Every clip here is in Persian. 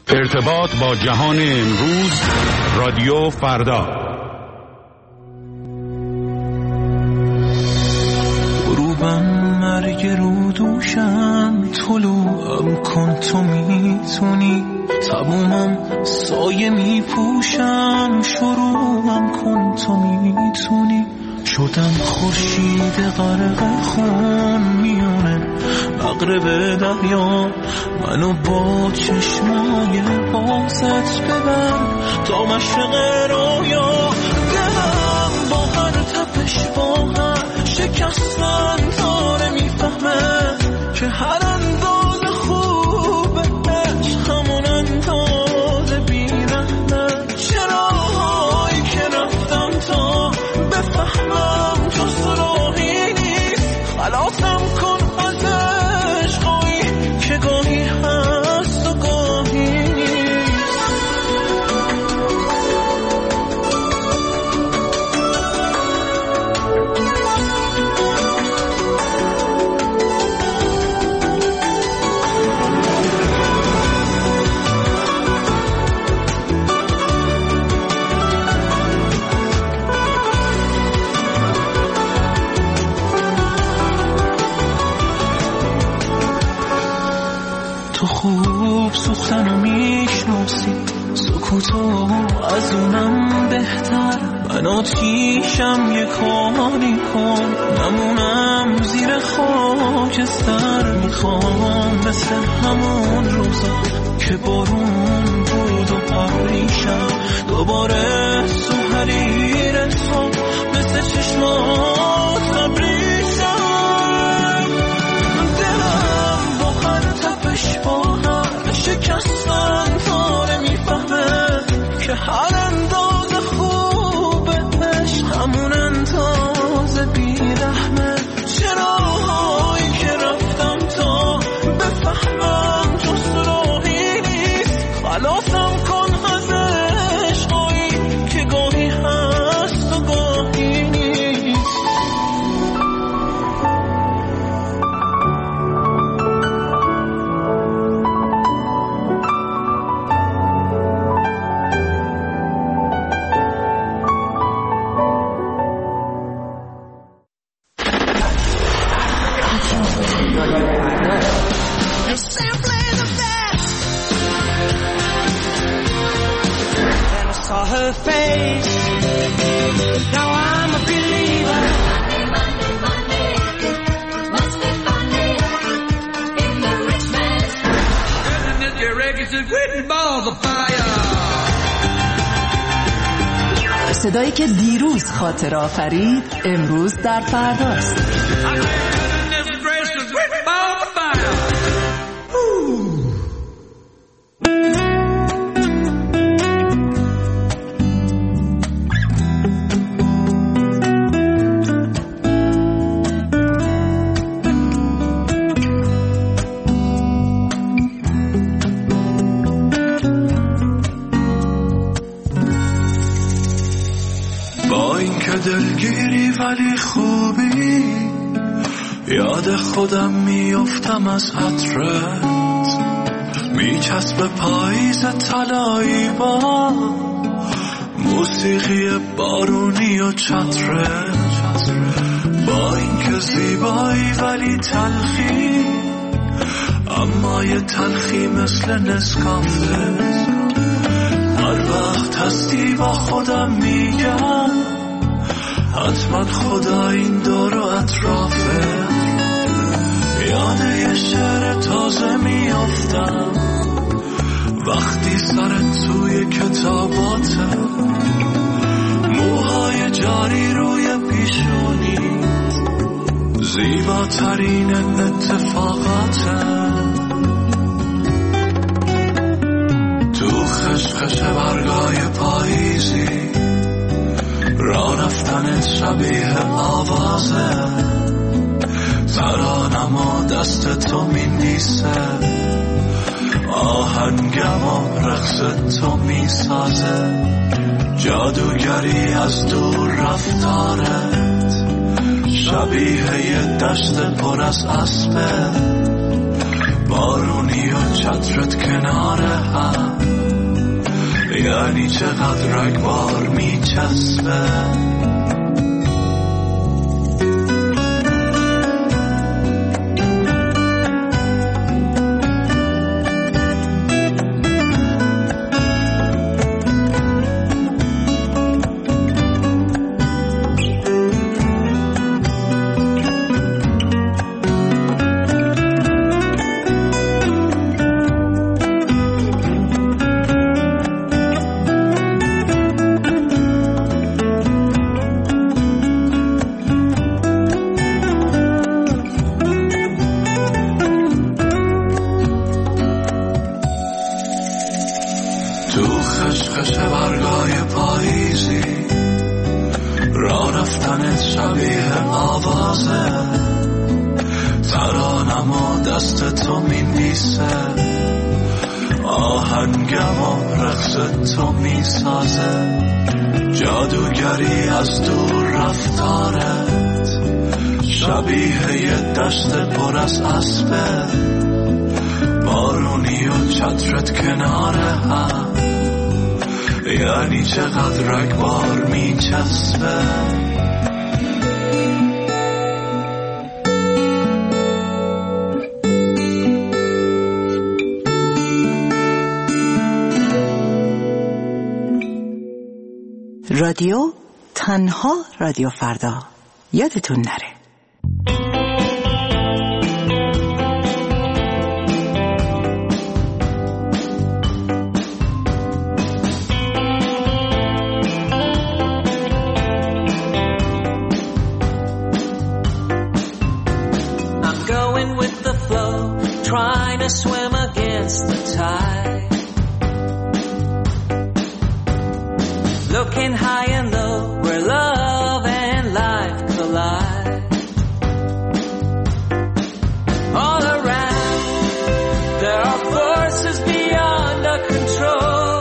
ارتباط با جهان امروز، رادیو فردا. غروبم مرگ رو دوشم، طلوعم کن تو میتونی، تمومم سایه میپوشم، شروعم کن تو میتونی. شدم خورشید غرق خون میونه مغرب دریا، منو با چشمای بازت ببر تا مشرق رویا. دلم با هر تپش با هر شکستن داره میفهمه که هر اندازه خوبه عشق همون اندازه بیرحمه. چراهایی که رفتم تا بفهمم تو سراحی نیست، خلاصم کن از عشقایی که گاهی هست و گاهی نیست. تو خوب سوختنو میشناسی، سکوتو از اونم بهتر. من آتیشم یه کاری کن، نمونم زیر خاکستر. میخوام مثل همون روزا که بارون بود و پریشم، دوباره سوحریر صبح مثل چشمات نبریشم. دلم با هر تپش با هر شکستن داره میفهمه که هر اندازه خوبه عشق همون اندازه بیرحمه. چراهایی که رفتم تا بفهمم تو سراحی نیست، خلاصم کن از عشقایی که گاهی هست و گاهی نیست. Her face, now I'm a believer. Monday, must be Monday in the rich man's house. And this records is written balls of fire. صدایی که دیروز خاطر آفرید امروز در فرداست. دلگیری ولی خوبی، یاد خودم میافتم از عطرت، میچسب پاییز طلایی با موسیقی بارونی و چترت. با اینکه زیبایی ولی تلخی، اما یه تلخی مثل نسکافه. هر وقت هستی با خودم میگم حتما خدا این دور و اطرافه. یاد یه شعر تازه میافتم وقتی سرت توی کتاباته، موهای جاری روی پیشونی، زیباترین اتفاقاته. تو خشخش برگای پاییزی، راه رفتنت شبیه آوازه، ترانم و دست تو میندیسه، آهنگم و رقص تو میسازه. جادوگری از دور رفتارت، شبیه یه دشت پر از اسبه، بارونی و چترت کنار هم، یعنی چقدر رگبار میچسبه. جادوگری از دور رفتارت شبیه یه دشت پر از اسبه، بارونی و چترت کنار هم، یعنی چقدر رگبار میچسبه. رادیو تنها رادیو فردا، یادتون نره. I'm going with the flow, trying to swim against the tide. Looking high and low, where love and life collide. All around, there are forces beyond our control.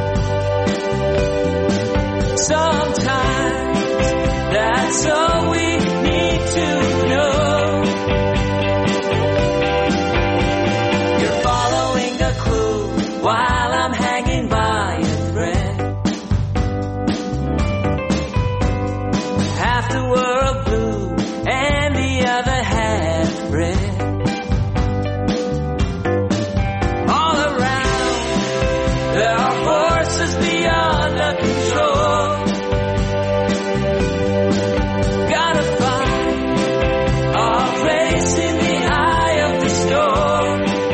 Sometimes, that's all we need to know. You're following a clue while I'm hanging by a thread. Half the world blue and the other half red. All around, there are forces beyond our control. Gotta find our place in the eye of the storm.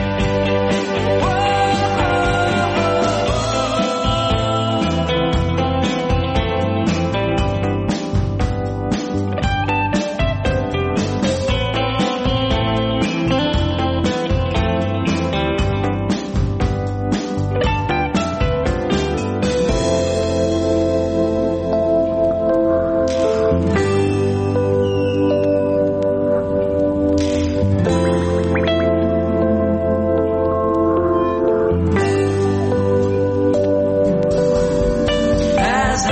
As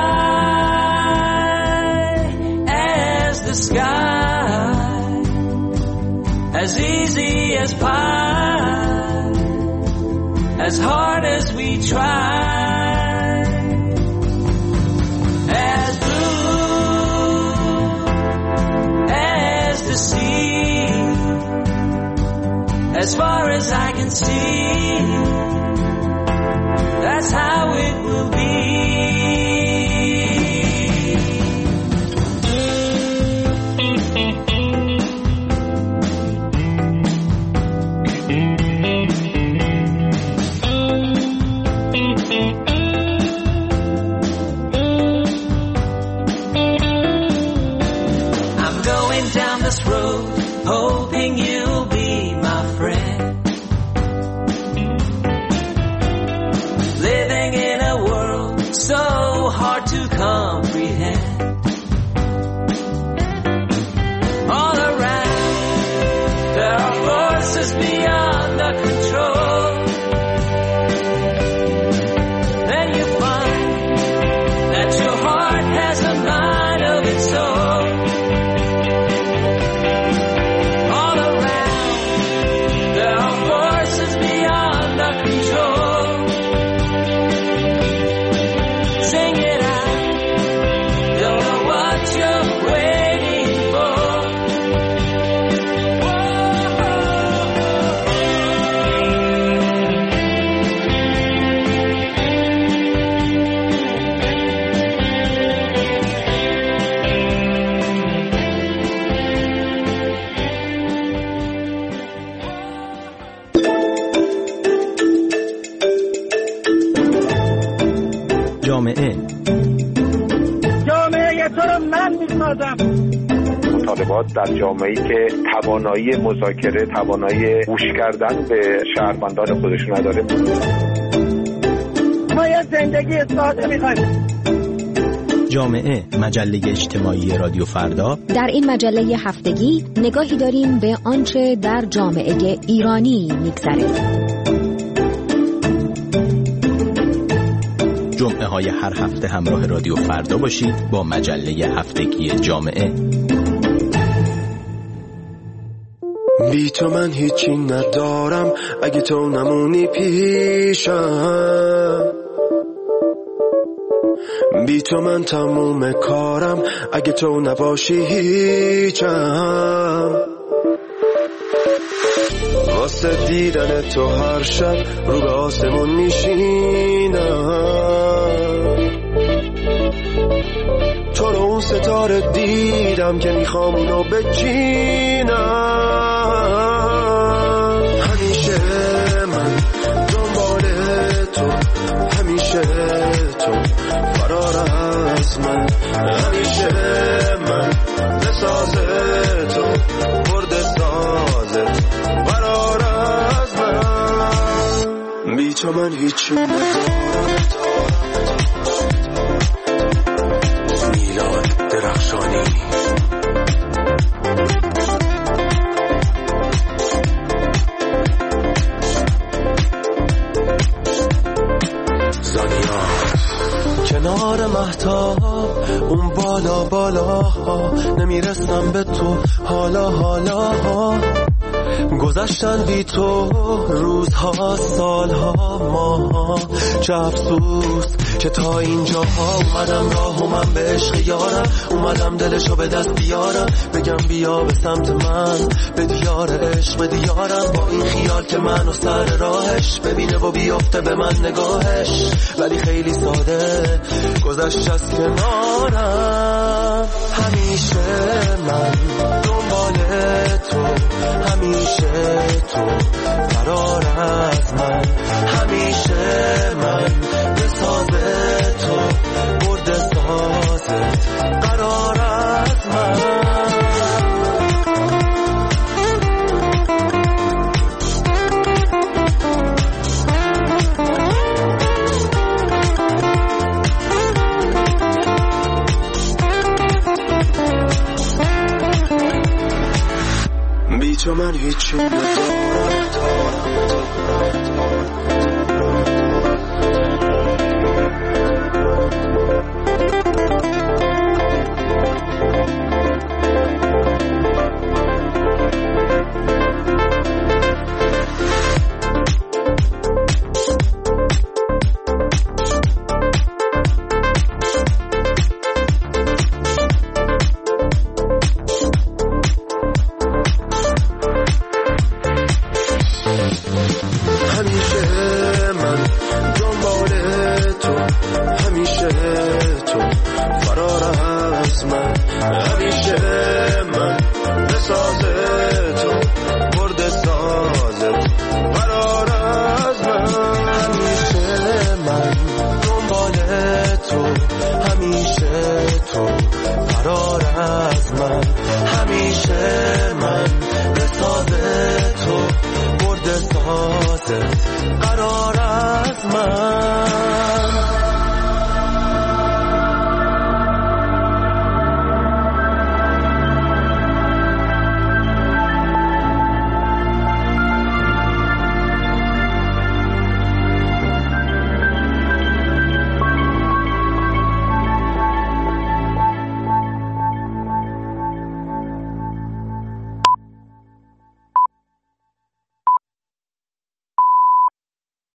high as the sky, as easy as pie, as hard as we try, as blue as the sea, as far as I can see, that's how it will be. I'm going down this road, hoping you'll be my friend. Living in a world so hard to comprehend. All around, there are forces beyond our control. Then you find that your heart has a mind of its own. All around, there are forces beyond our control. مطالبات در جامعه‌ای که توانایی مذاکره، توانایی گوش کردن به شهروندان خودش نداره. ما یه زندگی ساده می‌خوایم. جامعه، مجله اجتماعی رادیو فردا. در این مجله هفتگی نگاهی داریم به آنچه در جامعه ایرانی می‌گذره. جمعه های هر هفته همراه رادیو فردا باشید با مجله هفتگی جامعه. بی تو من هیچی ندارم اگه تو نمونی پیشم، بی تو من تموم کارم اگه تو نباشی هیچم. واسه دیدن تو هر شب رو به آسمون میشینم، تو رو اون ستاره دیدم که میخوام اونو بچینم. همیشه من دنبال تو، همیشه تو فرار از من، همیشه من بساز تو برد سازت فرار از من. بی تو من هیچی ندارم. میلاد درخشانی. کنار مهتاب اون بالا بالا نمیرسم به تو حالا حالا. گذشتن بی تو روزها سالها ماها، چه افسوس که تا اینجا اومدم راه و من به عشق یارم، اومدم دلشو به دست بیارم، بگم بیا به سمت من به دیار عشق به دیارم، با این خیال که منو سر راهش ببینه و بیفته به من نگاهش، ولی خیلی ساده گذشت از کنارم. همیشه من دنبال تو، همیشه تو فرار از من، همیشه من بساز تو برد سازت قرار از من. بی تو من هیچی ندارم.